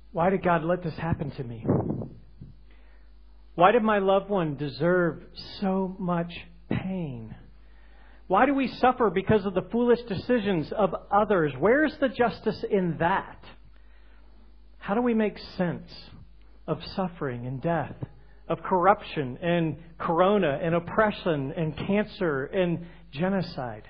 Why did God let this happen to me? Why did my loved one deserve so much pain? Why do we suffer because of the foolish decisions of others? Where's the justice in that? How do we make sense of suffering and death, of corruption and corona and oppression and cancer and genocide?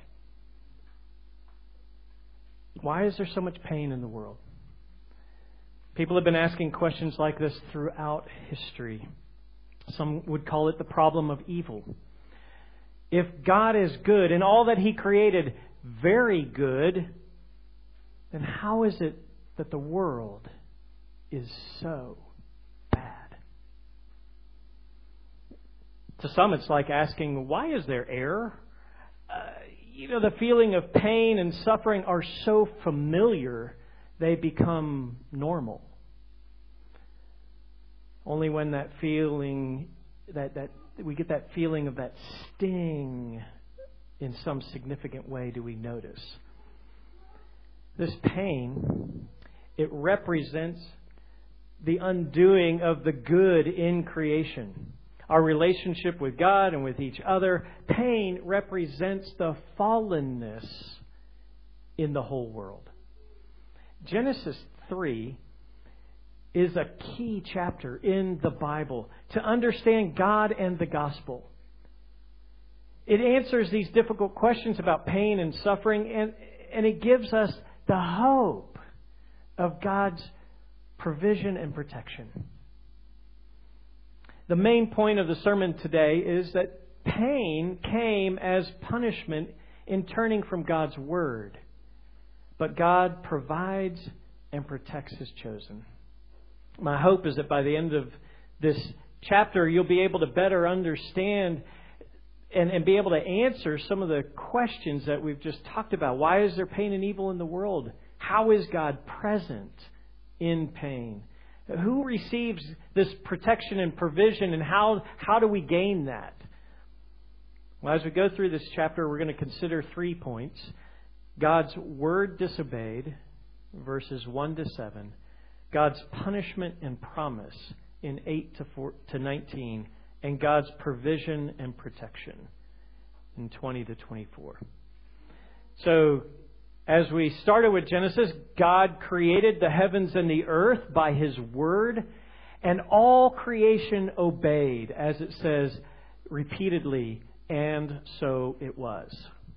Why is there so much pain in the world? People have been asking questions like this throughout history. Some would call it the problem of evil. If God is good and all that He created very good, then how is it that the world is so bad? To some, it's like asking, why is there error? The feeling of pain and suffering are so familiar, they become normal. Only when that feeling, that we get that feeling of that sting in some significant way do we notice. This pain, it represents the undoing of the good in creation. Our relationship with God and with each other. Pain represents the fallenness in the whole world. Genesis 3 is a key chapter in the Bible to understand God and the gospel. It answers these difficult questions about pain and suffering, and it gives us the hope of God's provision and protection. The main point of the sermon today is that pain came as punishment in turning from God's Word. But God provides and protects His chosen. My hope is that by the end of this chapter, you'll be able to better understand and be able to answer some of the questions that we've just talked about. Why is there pain and evil in the world? How is God present in pain? Who receives this protection and provision, and how do we gain that? Well, as we go through this chapter, we're going to consider 3 points. God's word disobeyed, verses 1 to 7. God's punishment and promise in 8 to 19. And God's provision and protection in 20 to 24. So, as we started with Genesis, God created the heavens and the earth by His word, and all creation obeyed, as it says repeatedly, and so it was.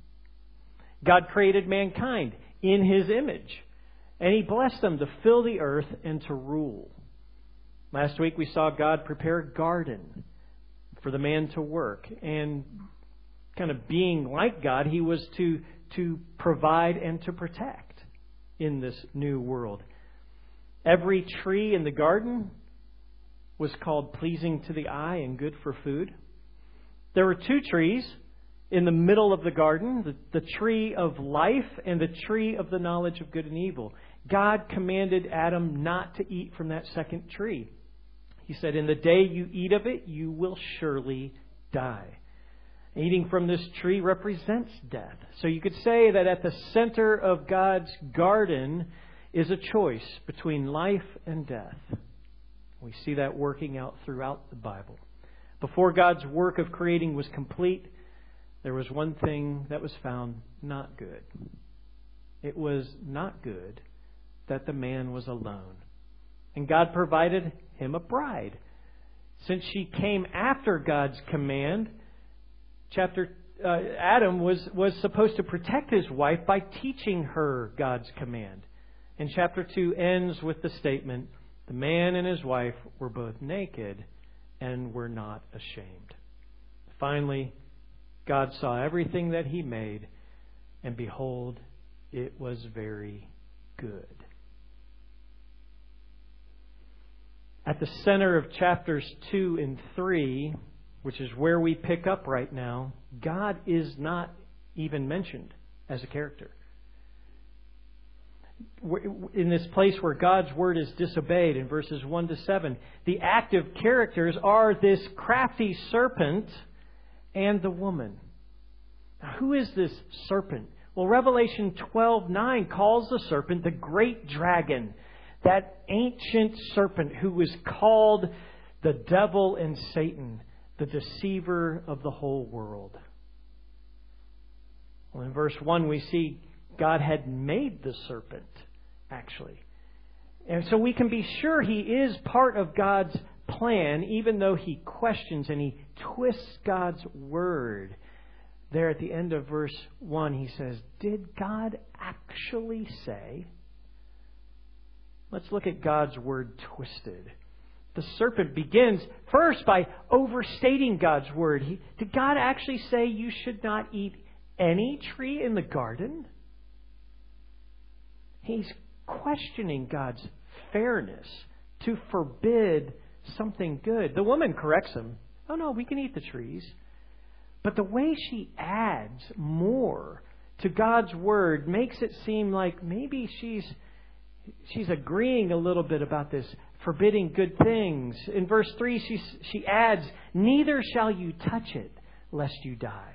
God created mankind in His image, and He blessed them to fill the earth and to rule. Last week we saw God prepare a garden for the man to work, and kind of being like God, He was to provide and to protect in this new world. Every tree in the garden was called pleasing to the eye and good for food. There were 2 trees in the middle of the garden, the tree of life and the tree of the knowledge of good and evil. God commanded Adam not to eat from that second tree. He said, in the day you eat of it, you will surely die. Eating from this tree represents death. So you could say that at the center of God's garden is a choice between life and death. We see that working out throughout the Bible. Before God's work of creating was complete, there was one thing that was found not good. It was not good that the man was alone. And God provided him a bride. Since she came after God's command, Adam was supposed to protect his wife by teaching her God's command. And chapter 2 ends with the statement, the man and his wife were both naked and were not ashamed. Finally, God saw everything that He made, and behold, it was very good. At the center of chapters 2 and 3, which is where we pick up right now, God is not even mentioned as a character. In this place where God's word is disobeyed, in verses 1 to 7, the active characters are this crafty serpent and the woman. Now, who is this serpent? Well, Revelation 12:9 calls the serpent the great dragon, That ancient serpent who was called the devil and Satan, the deceiver of the whole world. Well, in verse 1 we see God had made the serpent, actually. And so we can be sure he is part of God's plan, even though he questions and he twists God's word. There at the end of verse 1 he says, did God actually say? Let's look at God's word twisted. The serpent begins first by overstating God's word. Did God actually say you should not eat any tree in the garden? He's questioning God's fairness to forbid something good. The woman corrects him. Oh no, we can eat the trees. But the way she adds more to God's word makes it seem like maybe she's agreeing a little bit about this forbidding good things. In verse 3, she adds, neither shall you touch it, lest you die.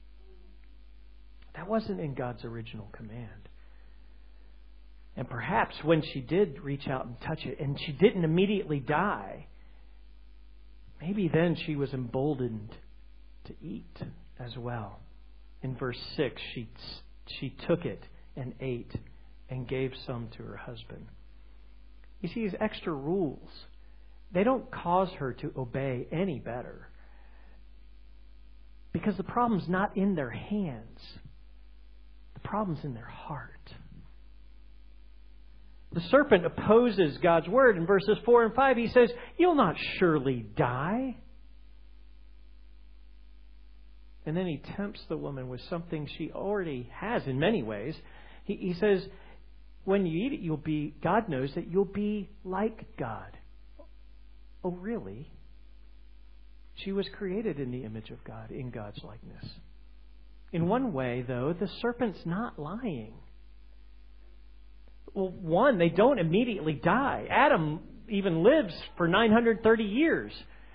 That wasn't in God's original command. And perhaps when she did reach out and touch it, and she didn't immediately die, maybe then she was emboldened to eat as well. In verse 6, she took it and ate and gave some to her husband. You see, these extra rules, they don't cause her to obey any better. Because the problem's not in their hands. The problem's in their heart. The serpent opposes God's word. In verses 4 and 5, he says, you'll not surely die. And then he tempts the woman with something she already has in many ways. He says, when you eat it, God knows that you'll be like God. Oh, really? She was created in the image of God, in God's likeness. In one way, though, the serpent's not lying. Well, one, they don't immediately die. Adam even lives for 930 years.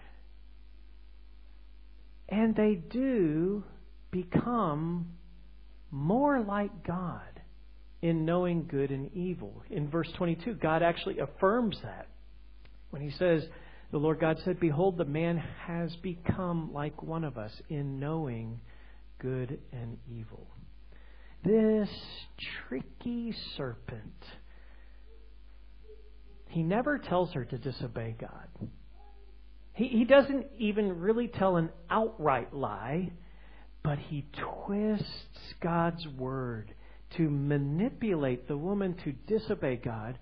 And they do become more like God in knowing good and evil. In verse 22, God actually affirms that when he says, the Lord God said, behold, the man has become like one of us in knowing good and evil. This tricky serpent, he never tells her to disobey God. He doesn't even really tell an outright lie, but he twists God's word to manipulate the woman to disobey God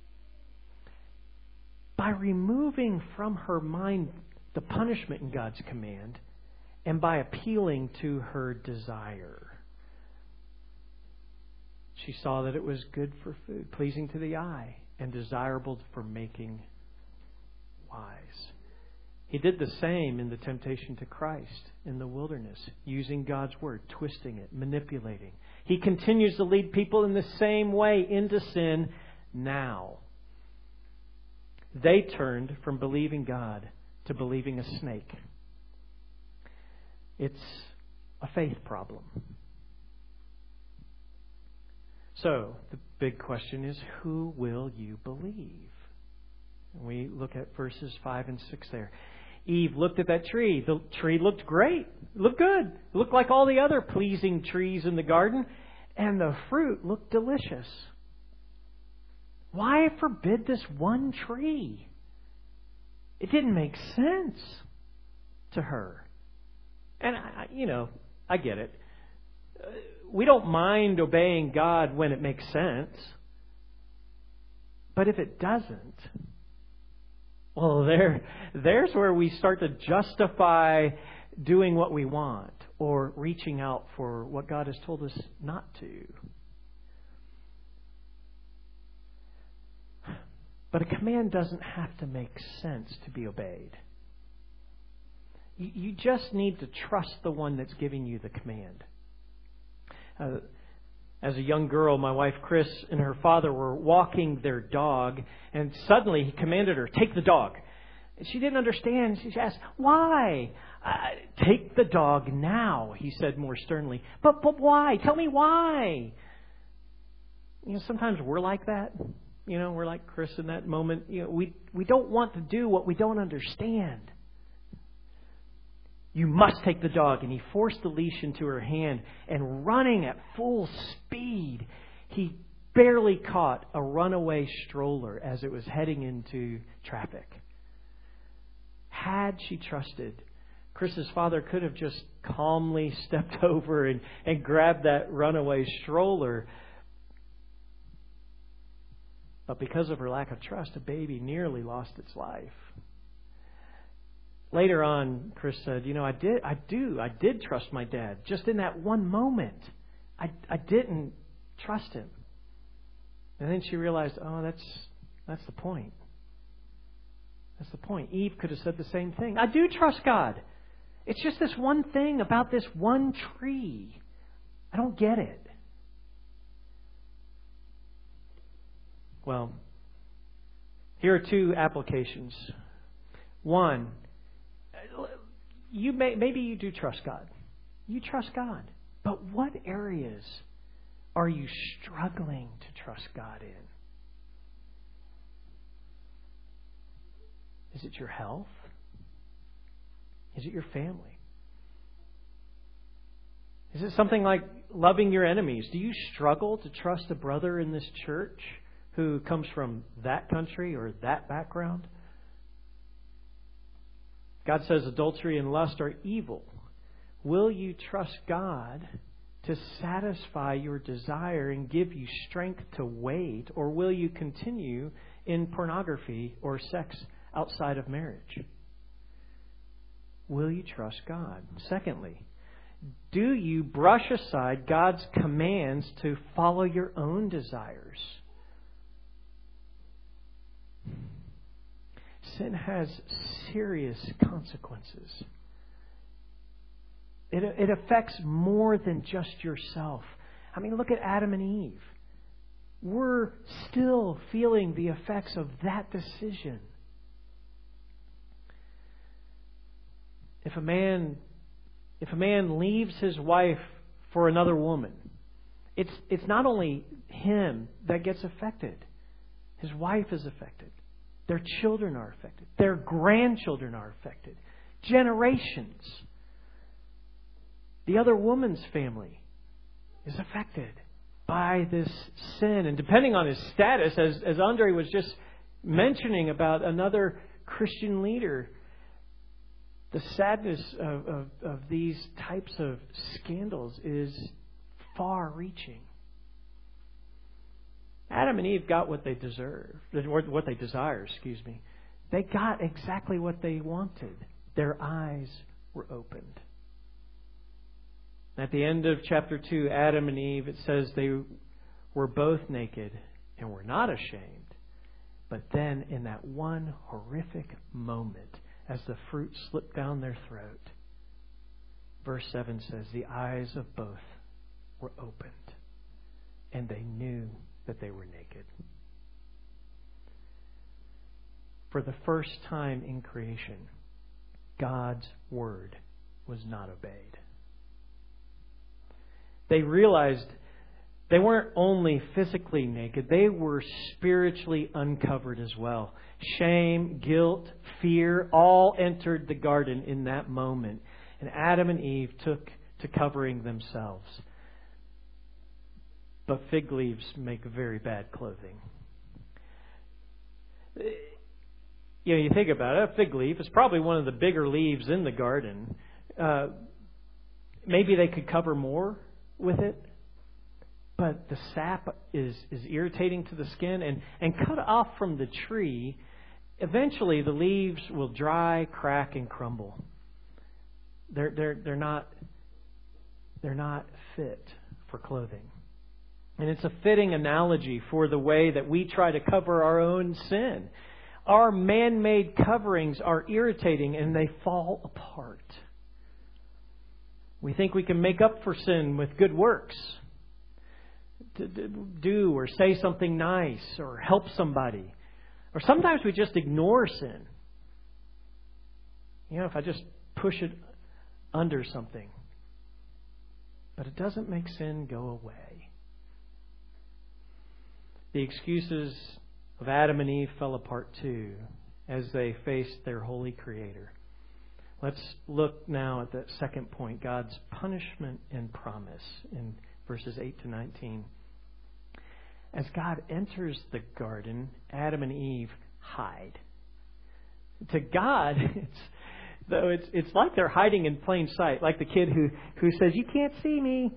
by removing from her mind the punishment in God's command and by appealing to her desire. She saw that it was good for food, pleasing to the eye, and desirable for making wise. He did the same in the temptation to Christ in the wilderness, using God's word, twisting it, manipulating. He continues to lead people in the same way into sin now. They turned from believing God to believing a snake. It's a faith problem. So, the big question is, who will you believe? And we look at verses 5 and 6 there. Eve looked at that tree. The tree looked great. It looked good. It looked like all the other pleasing trees in the garden. And the fruit looked delicious. Why forbid this one tree? It didn't make sense to her. And, I get it. We don't mind obeying God when it makes sense. But if it doesn't, well, there's where we start to justify doing what we want or reaching out for what God has told us not to. But a command doesn't have to make sense to be obeyed. You just need to trust the one that's giving you the command. As a young girl, my wife Chris and her father were walking their dog, and suddenly he commanded her, take the dog. And she didn't understand. She asked, why? Take the dog now, he said more sternly. But why? Tell me why. Sometimes we're like that. we're like Chris in that moment. We don't want to do what we don't understand. You must take the dog. And he forced the leash into her hand, and running at full speed, he barely caught a runaway stroller as it was heading into traffic. Had she trusted, Chris's father could have just calmly stepped over and grabbed that runaway stroller. But because of her lack of trust, a baby nearly lost its life. Later on, Chris said, I did trust my dad. Just in that one moment, I didn't trust him. And then she realized, that's the point. That's the point. Eve could have said the same thing. I do trust God. It's just this one thing about this one tree. I don't get it. Well, here are two applications. One, maybe you do trust God. You trust God. But what areas are you struggling to trust God in? Is it your health? Is it your family? Is it something like loving your enemies? Do you struggle to trust a brother in this church who comes from that country or that background? God says adultery and lust are evil. Will you trust God to satisfy your desire and give you strength to wait? Or will you continue in pornography or sex outside of marriage? Will you trust God? Secondly, do you brush aside God's commands to follow your own desires? Sin has serious consequences. It affects more than just yourself. I mean, look at Adam and Eve. We're still feeling the effects of that decision. If a man leaves his wife for another woman, it's not only him that gets affected. His wife is affected. Their children are affected. Their grandchildren are affected. Generations. The other woman's family is affected by this sin. And depending on his status, as Andre was just mentioning about another Christian leader, the sadness of these types of scandals is far-reaching. Adam and Eve got what they deserved, or what they desire, They got exactly what they wanted. Their eyes were opened. At the end of chapter 2, Adam and Eve, it says they were both naked and were not ashamed. But then in that one horrific moment, as the fruit slipped down their throat, verse 7 says, the eyes of both were opened, and they knew that they were naked. For the first time in creation, God's word was not obeyed. They realized they weren't only physically naked, they were spiritually uncovered as well. Shame, guilt, fear all entered the garden in that moment. And Adam and Eve took to covering themselves. But fig leaves make very bad clothing. You think about it, a fig leaf is probably one of the bigger leaves in the garden. Maybe they could cover more with it. But the sap is irritating to the skin, and cut off from the tree, eventually the leaves will dry, crack, and crumble. They're not fit for clothing. And it's a fitting analogy for the way that we try to cover our own sin. Our man-made coverings are irritating and they fall apart. We think we can make up for sin with good works. To do or say something nice or help somebody. Or sometimes we just ignore sin. If I just push it under something. But it doesn't make sin go away. The excuses of Adam and Eve fell apart too as they faced their holy Creator. Let's look now at the second point, God's punishment and promise in verses 8 to 19. As God enters the garden, Adam and Eve hide. To God, it's like they're hiding in plain sight, like the kid who says, "You can't see me."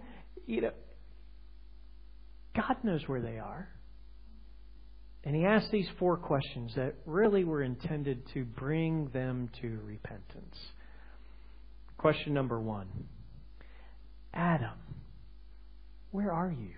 God knows where they are. And He asks these 4 questions that really were intended to bring them to repentance. Question number 1. Adam, where are you?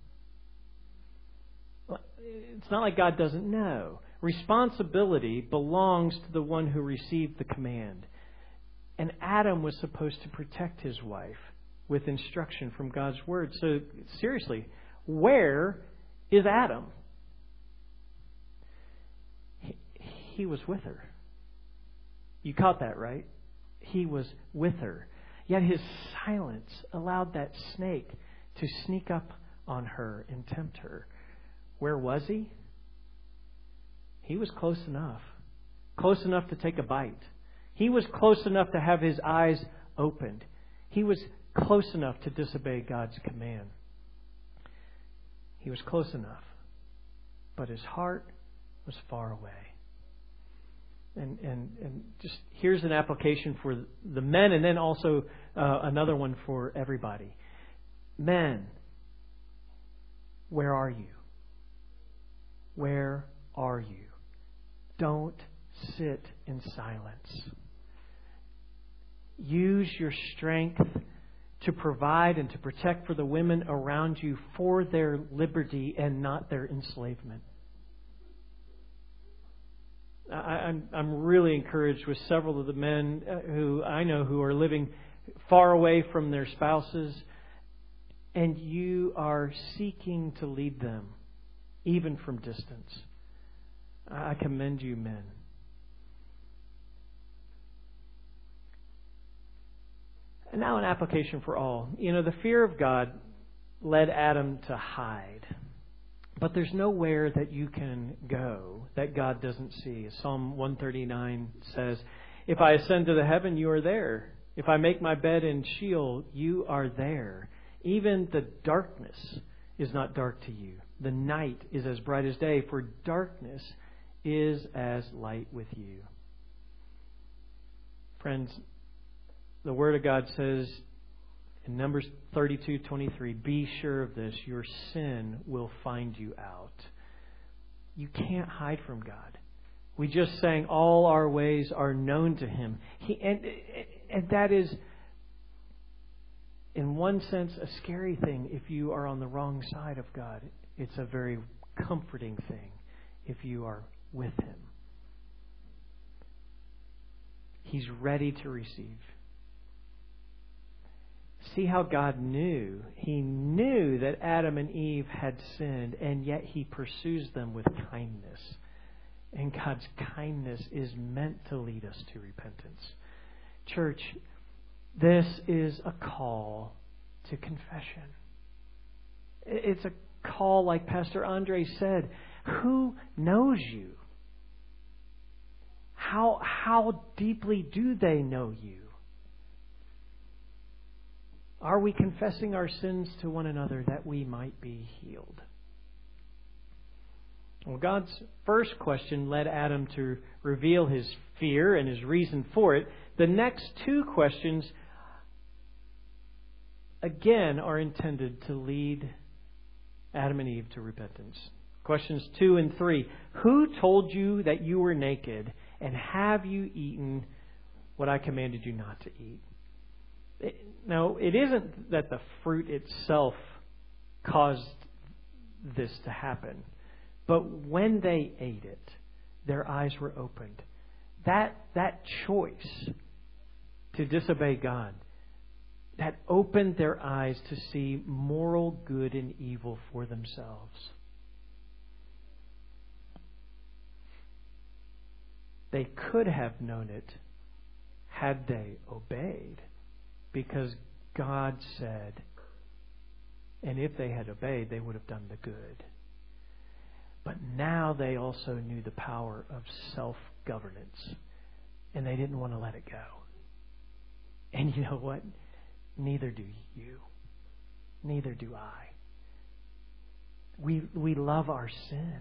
It's not like God doesn't know. Responsibility belongs to the one who received the command. And Adam was supposed to protect his wife with instruction from God's Word. So, seriously, where is Adam? He was with her. You caught that, right? He was with her. Yet his silence allowed that snake to sneak up on her and tempt her. Where was he? He was close enough. Close enough to take a bite. He was close enough to have his eyes opened. He was close enough to disobey God's command. He was close enough. But his heart was far away. And just here's an application for the men, and then also another one for everybody. Men, where are you? Where are you? Don't sit in silence. Use your strength to provide and to protect for the women around you for their liberty and not their enslavement. I'm really encouraged with several of the men who I know who are living far away from their spouses, and you are seeking to lead them, even from distance. I commend you, men. And now an application for all. The fear of God led Adam to hide. But there's nowhere that you can go that God doesn't see. Psalm 139 says, "If I ascend to the heaven, you are there. If I make my bed in Sheol, you are there. Even the darkness is not dark to you. The night is as bright as day, for darkness is as light with you." Friends, the Word of God says in Numbers 32:23, "Be sure of this, your sin will find you out." You can't hide from God. We just sang, all our ways are known to Him. And that is, in one sense, a scary thing if you are on the wrong side of God. It's a very comforting thing if you are with Him. He's ready to receive. See how God knew. He knew that Adam and Eve had sinned, and yet He pursues them with kindness. And God's kindness is meant to lead us to repentance. Church, this is a call to confession. It's a call, like Pastor Andre said, who knows you? How deeply do they know you? Are we confessing our sins to one another that we might be healed? Well, God's first question led Adam to reveal his fear and his reason for it. The next 2 questions, again, are intended to lead Adam and Eve to repentance. Questions 2 and 3. Who told you that you were naked, and have you eaten what I commanded you not to eat? Now, it isn't that the fruit itself caused this to happen. But when they ate it, their eyes were opened. That choice to disobey God, that opened their eyes to see moral good and evil for themselves. They could have known it had they obeyed, because God said, and if they had obeyed, they would have done the good. But now they also knew the power of self-governance. And they didn't want to let it go. And you know what? Neither do you. Neither do I. We love our sin.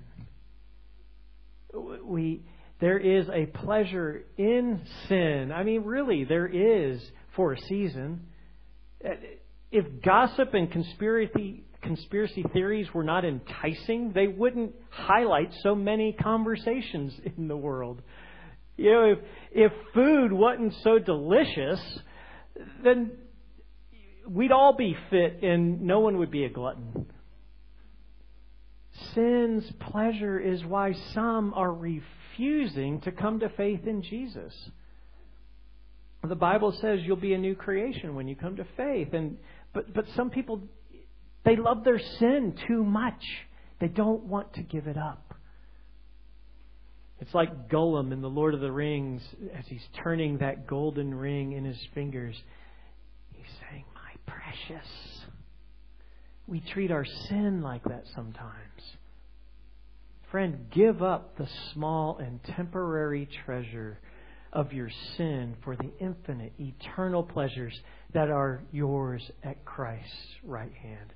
There is a pleasure in sin. I mean, really, there is for a season. If gossip and conspiracy theories were not enticing, they wouldn't highlight so many conversations in the world. You know, if food wasn't so delicious, then we'd all be fit and no one would be a glutton. Sin's pleasure is why some are refusing to come to faith in Jesus. The Bible says you'll be a new creation when you come to faith. But some people, they love their sin too much. They don't want to give it up. It's like Gollum in The Lord of the Rings as he's turning that golden ring in his fingers. He's saying, "My precious." We treat our sin like that sometimes. Friend, give up the small and temporary treasure of your sin for the infinite, eternal pleasures that are yours at Christ's right hand.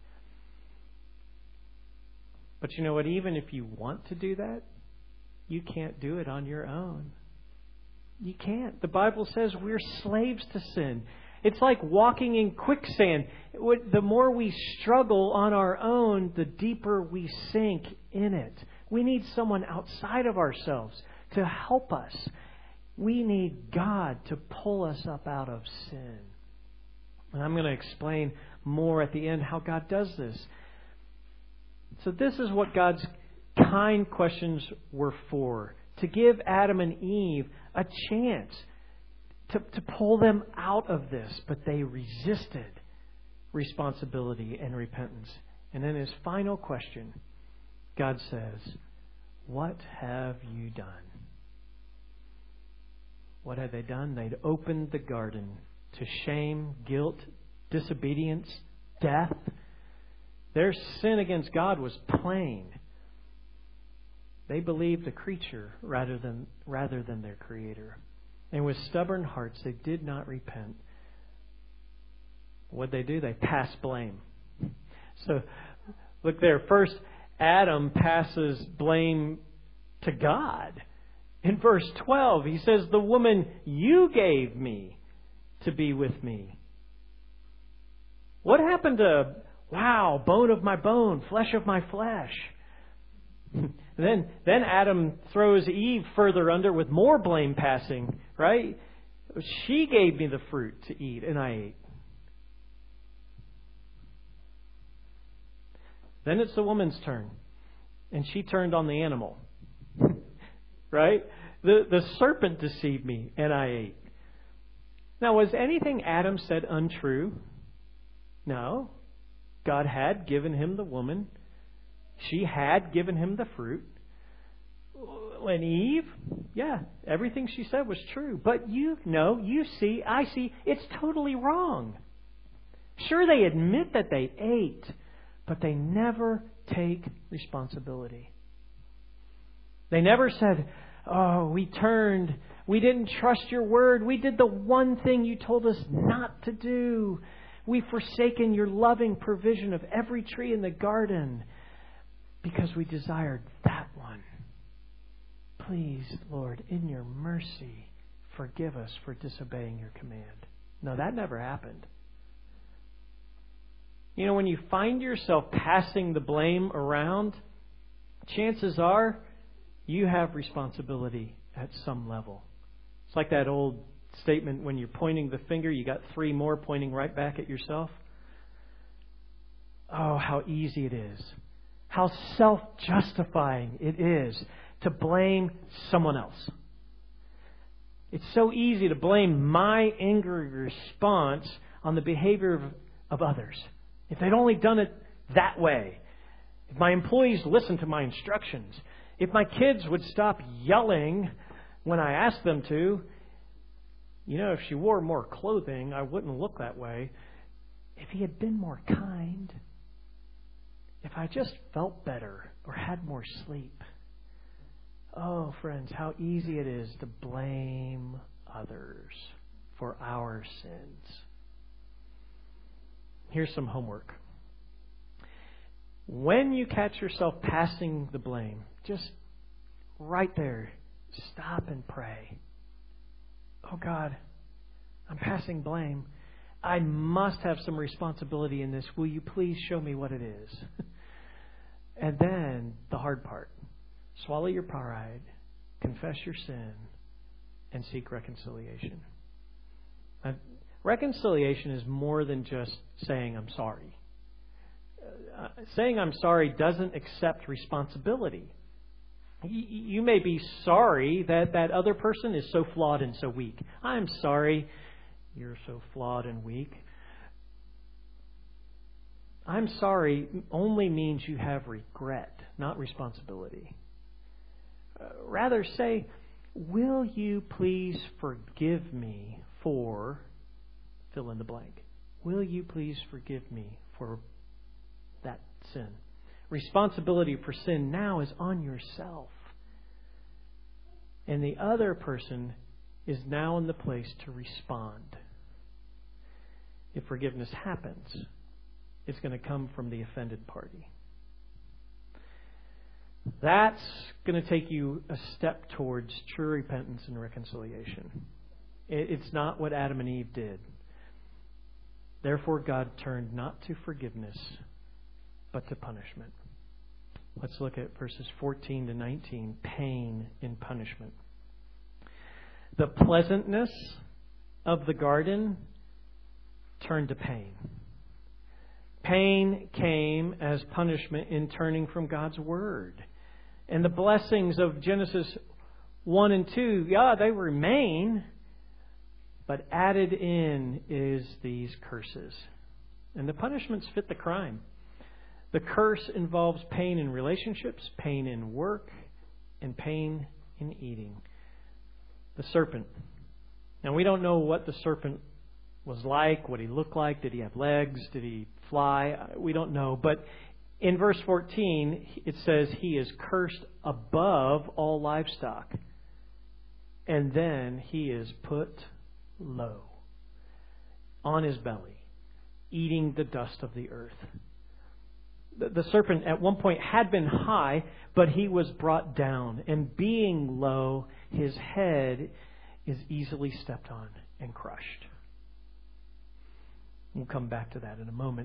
But you know what? Even if you want to do that, you can't do it on your own. You can't. The Bible says we're slaves to sin. It's like walking in quicksand. The more we struggle on our own, the deeper we sink in it. We need someone outside of ourselves to help us. We need God to pull us up out of sin. And I'm going to explain more at the end how God does this. So this is what God's kind questions were for. To give Adam and Eve a chance to pull them out of this. But they resisted responsibility and repentance. And then his final question, God says, "What have you done?" What had they done? They'd opened the garden to shame, guilt, disobedience, death. Their sin against God was plain. They believed a creature rather than their Creator. And with stubborn hearts, they did not repent. What'd they do? They passed blame. So, look there. First, Adam passes blame to God. In verse 12, he says, "The woman you gave me to be with me." What happened to, bone of my bone, flesh of my flesh? Then Adam throws Eve further under with more blame passing, right? She gave me the fruit to eat, and I ate. Then it's the woman's turn, and she turned on the animal. Right? The serpent deceived me, and I ate. Now, was anything Adam said untrue? No. God had given him the woman. She had given him the fruit. And Eve, everything she said was true. But I see, it's totally wrong. Sure, they admit that they ate, but they never take responsibility. They never said, "Oh, we turned. We didn't trust your word. We did the one thing you told us not to do. We've forsaken your loving provision of every tree in the garden because we desired that one. Please, Lord, in your mercy, forgive us for disobeying your command." No, that never happened. You know, when you find yourself passing the blame around, chances are you have responsibility at some level. It's like that old statement, when you're pointing the finger, you got 3 more pointing right back at yourself. Oh, how easy it is. How self-justifying it is to blame someone else. It's so easy to blame my angry response on the behavior of others. If they'd only done it that way. If my employees listened to my instructions. If my kids would stop yelling when I asked them to. If she wore more clothing, I wouldn't look that way. If he had been more kind. if I just felt better or had more sleep. Oh, friends, how easy it is to blame others for our sins. Here's some homework. When you catch yourself passing the blame, just right there, stop and pray. Oh God, I'm passing blame. I must have some responsibility in this. Will you please show me what it is? And then the hard part. Swallow your pride, confess your sin, and seek reconciliation. Reconciliation is more than just saying I'm sorry. Saying I'm sorry doesn't accept responsibility. You may be sorry that that other person is so flawed and so weak. I'm sorry you're so flawed and weak. I'm sorry only means you have regret, not responsibility. Rather say, will you please forgive me for fill in the blank. Will you please forgive me for that sin? Responsibility for sin now is on yourself. And the other person is now in the place to respond. If forgiveness happens, it's going to come from the offended party. That's going to take you a step towards true repentance and reconciliation. It's not what Adam and Eve did. Therefore, God turned not to forgiveness, but to punishment. Let's look at verses 14 to 19. Pain in punishment. The pleasantness of the garden turned to pain. Pain came as punishment in turning from God's Word. And the blessings of Genesis 1 and 2, they remain, but added in is these curses. And the punishments fit the crime. The curse involves pain in relationships, pain in work, and pain in eating. The serpent. Now, we don't know what the serpent was like, what he looked like. Did he have legs? Did he fly? We don't know. But in verse 14, it says he is cursed above all livestock. And then he is put low on his belly, eating the dust of the earth. The serpent at one point had been high, but he was brought down. And being low, his head is easily stepped on and crushed. We'll come back to that in a moment.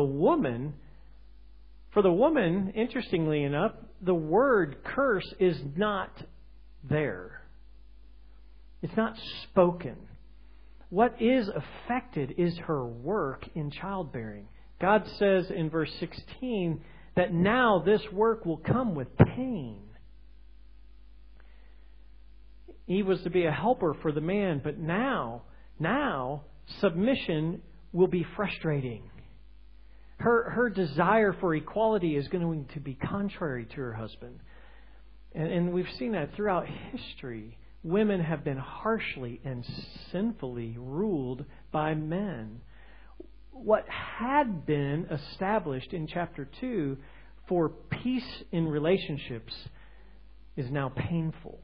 For the woman, interestingly enough, the word curse is not there. It's not spoken. What is affected is her work in childbearing. God says in verse 16 that now this work will come with pain. Eve was to be a helper for the man, but now submission will be frustrating. Her desire for equality is going to be contrary to her husband. And we've seen that throughout history. Women have been harshly and sinfully ruled by men. What had been established in chapter 2 for peace in relationships is now painful.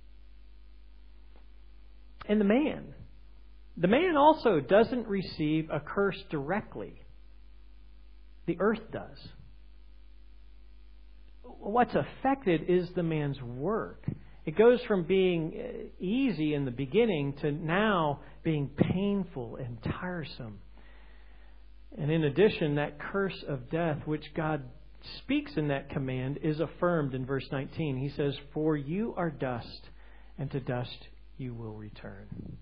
And the man also doesn't receive a curse directly. The earth does. What's affected is the man's work. It goes from being easy in the beginning to now being painful and tiresome. And in addition, that curse of death, which God speaks in that command, is affirmed in verse 19. He says, "For you are dust, and to dust you will return."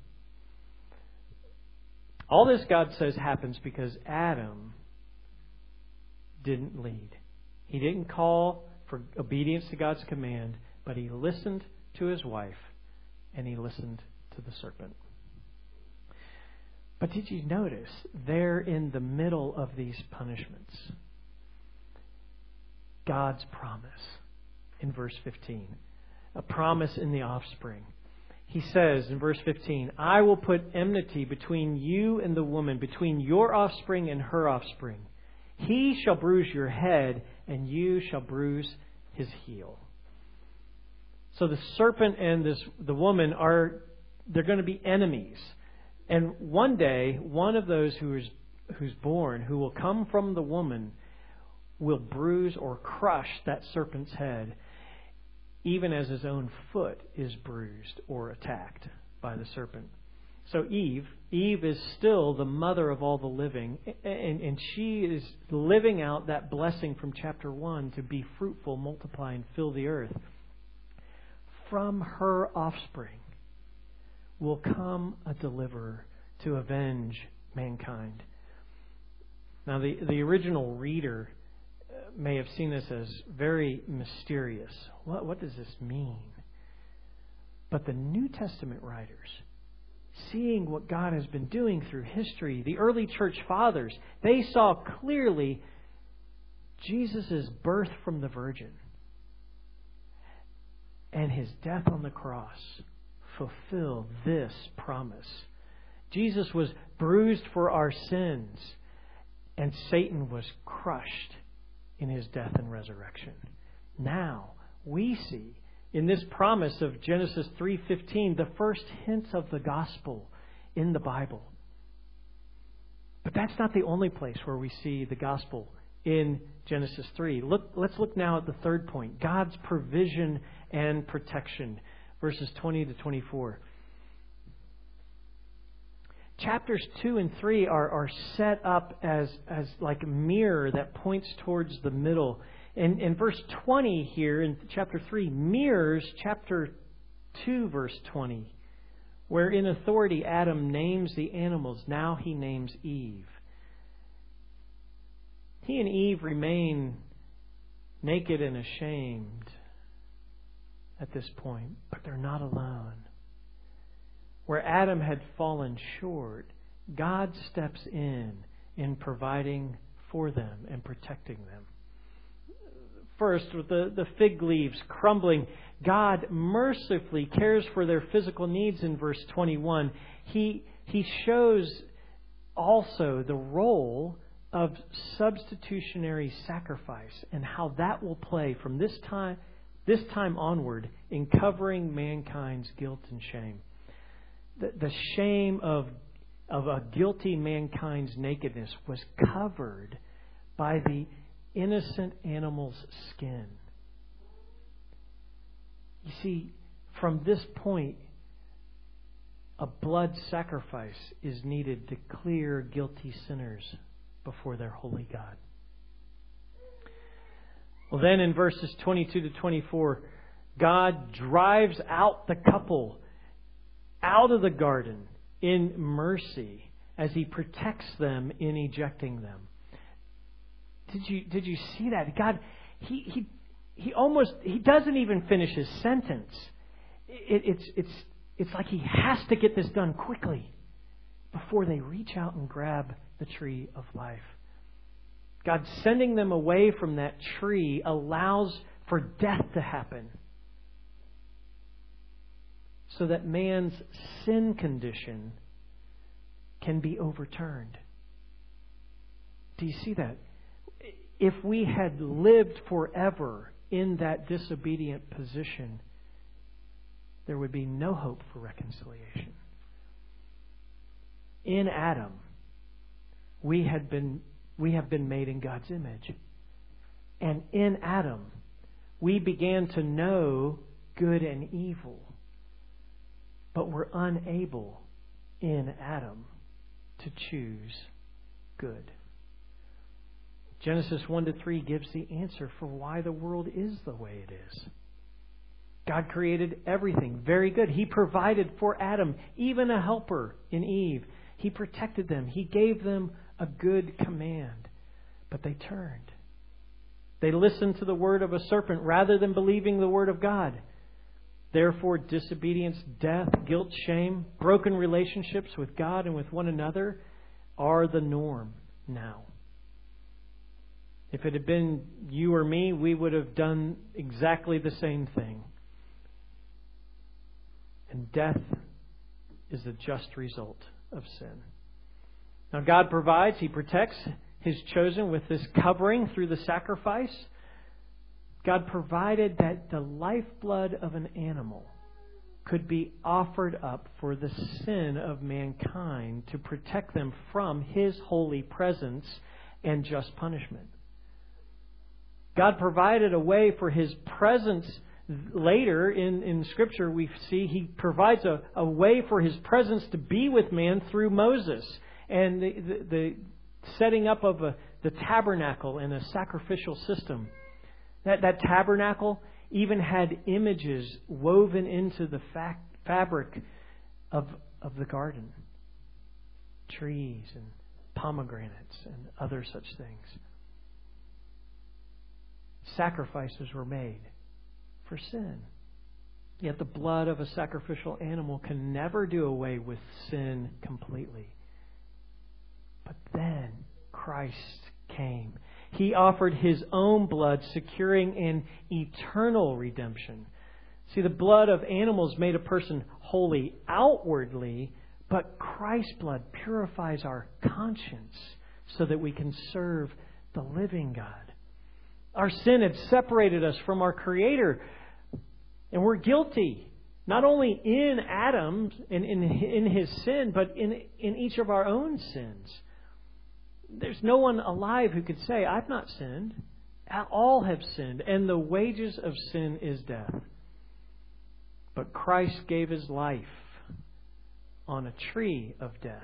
All this, God says, happens because Adam didn't lead. He didn't call for obedience to God's command, but he listened to his wife, and he listened to the serpent. But did you notice, there in the middle of these punishments, God's promise in verse 15. A promise in the offspring. He says in verse 15, "I will put enmity between you and the woman, between your offspring and her offspring. He shall bruise your head, and you shall bruise his heel. So the serpent and the woman they're going to be enemies. And one day, one of those who's born, who will come from the woman, will bruise or crush that serpent's head, even as his own foot is bruised or attacked by the serpent. So Eve is still the mother of all the living, and she is living out that blessing from chapter 1 to be fruitful, multiply, and fill the earth. From her offspring will come a deliverer to avenge mankind. Now, the original reader may have seen this as very mysterious. What does this mean? But the New Testament writers, seeing what God has been doing through history, the early church fathers, they saw clearly Jesus' birth from the Virgin and his death on the cross fulfill this promise. Jesus was bruised for our sins, and Satan was crushed in his death and resurrection. Now, we see in this promise of Genesis 3:15 the first hints of the gospel in the Bible. But that's not the only place where we see the gospel in Genesis 3. Let's look now at the third point, God's provision and protection, verses 20 to 24. Chapters 2 and 3 are set up as like a mirror that points towards the middle. And verse 20 here in chapter 3 mirrors chapter 2, verse 20, where in authority Adam names the animals. Now he names Eve. He and Eve remain naked and ashamed at this point, but they're not alone. Where Adam had fallen short, God steps in providing for them and protecting them. First, with the fig leaves crumbling, God mercifully cares for their physical needs in verse 21. He shows also the role of substitutionary sacrifice and how that will play from this time onward in covering mankind's guilt and shame. The shame of a guilty mankind's nakedness was covered by the innocent animal's skin. You see, from this point, a blood sacrifice is needed to clear guilty sinners before their holy God. Well, then in verses 22 to 24, God drives out the couple out of the garden in mercy as He protects them in ejecting them. Did you see that? God, He doesn't even finish His sentence. It's like He has to get this done quickly before they reach out and grab the tree of life. God sending them away from that tree allows for death to happen, so that man's sin condition can be overturned. Do you see that? If we had lived forever in that disobedient position, there would be no hope for reconciliation. In Adam, we have been made in God's image. And in Adam, we began to know good and evil. But we're unable in Adam to choose good. Genesis 1-3 gives the answer for why the world is the way it is. God created everything very good. He provided for Adam even a helper in Eve. He protected them. He gave them a good command. But they turned. They listened to the word of a serpent rather than believing the word of God. Therefore, disobedience, death, guilt, shame, broken relationships with God and with one another are the norm now. If it had been you or me, we would have done exactly the same thing. And death is the just result of sin. Now, God provides, He protects. His chosen with this covering through the sacrifice. God provided that the lifeblood of an animal could be offered up for the sin of mankind to protect them from His holy presence and just punishment. God provided a way for His presence. Later in Scripture we see He provides a way for His presence to be with man through Moses and the setting up of the tabernacle and a sacrificial system. That tabernacle even had images woven into the fabric of the garden. Trees and pomegranates and other such things. Sacrifices were made for sin. Yet the blood of a sacrificial animal can never do away with sin completely. But then Christ came. He offered His own blood, securing an eternal redemption. See, the blood of animals made a person holy outwardly, but Christ's blood purifies our conscience so that we can serve the living God. Our sin had separated us from our Creator, and we're guilty, not only in Adam and in his sin, but in each of our own sins. There's no one alive who could say, I've not sinned. All have sinned, and the wages of sin is death. But Christ gave His life on a tree of death.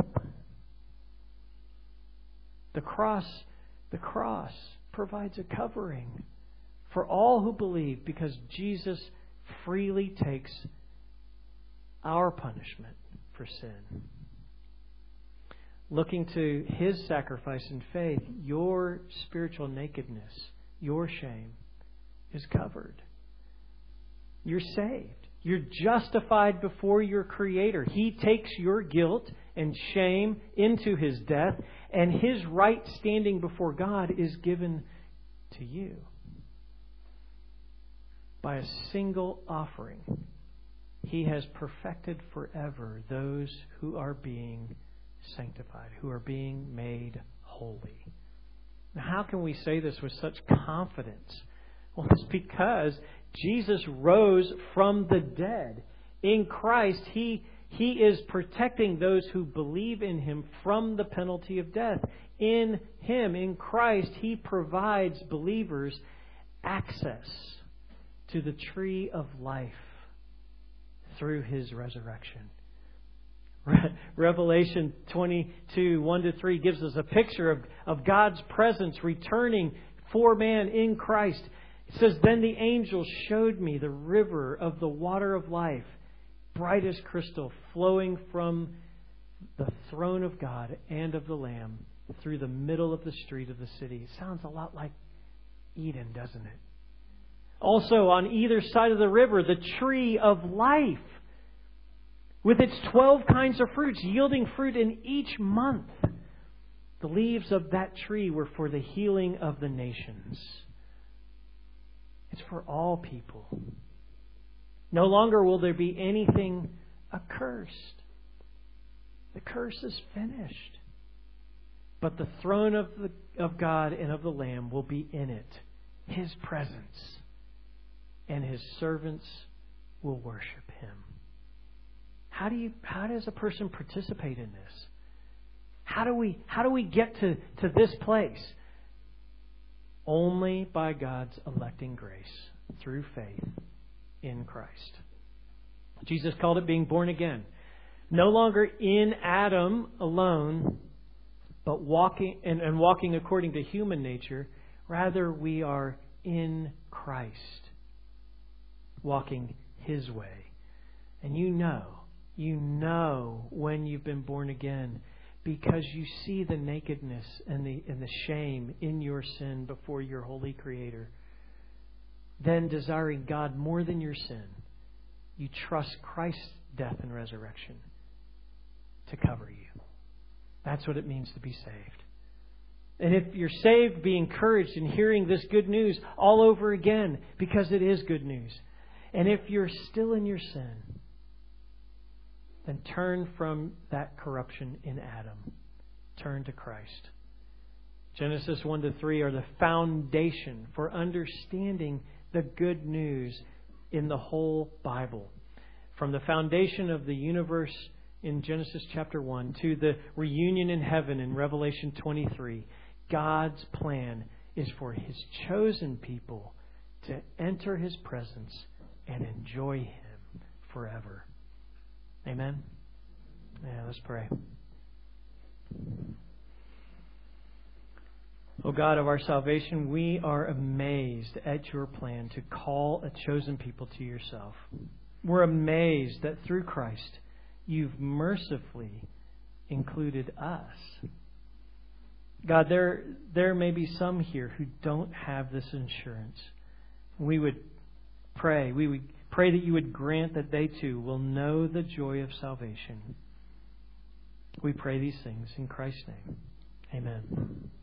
The cross provides a covering for all who believe, because Jesus freely takes our punishment for sin. Looking to His sacrifice in faith, your spiritual nakedness, your shame, is covered. You're saved. You're justified before your Creator. He takes your guilt and shame into His death, and His right standing before God is given to you. By a single offering, He has perfected forever those who are being sanctified, who are being made holy. Now, how can we say this with such confidence? Well, it's because Jesus rose from the dead. In Christ, He is protecting those who believe in Him from the penalty of death. In Him, in Christ, He provides believers access to the tree of life through His resurrection. Revelation 22, 1-3 gives us a picture of God's presence returning for man in Christ. It says, Then the angel showed me the river of the water of life, bright as crystal, flowing from the throne of God and of the Lamb through the middle of the street of the city. It sounds a lot like Eden, doesn't it? Also, on either side of the river, the tree of life, with its 12 kinds of fruits, yielding fruit in each month. The leaves of that tree were for the healing of the nations. It's for all people. No longer will there be anything accursed. The curse is finished. But the throne of God and of the Lamb will be in it, His presence, and His servants will worship Him. How does a person participate in this? How do we get to this place? Only by God's electing grace through faith in Christ. Jesus called it being born again. No longer in Adam alone, but walking according to human nature. Rather, we are in Christ, walking His way. And you know when you've been born again, because you see the nakedness and the shame in your sin before your holy Creator. Then, desiring God more than your sin, you trust Christ's death and resurrection to cover you. That's what it means to be saved. And if you're saved, be encouraged in hearing this good news all over again, because it is good news. And if you're still in your sin, then turn from that corruption in Adam. Turn to Christ. Genesis 1-3 are the foundation for understanding the good news in the whole Bible. From the foundation of the universe in Genesis chapter 1 to the reunion in heaven in Revelation 23, God's plan is for His chosen people to enter His presence and enjoy Him forever. Amen? Yeah, let's pray. O God of our salvation, we are amazed at your plan to call a chosen people to yourself. We're amazed that through Christ, you've mercifully included us. God, there may be some here who don't have this assurance. We would pray that you would grant that they too will know the joy of salvation. We pray these things in Christ's name. Amen.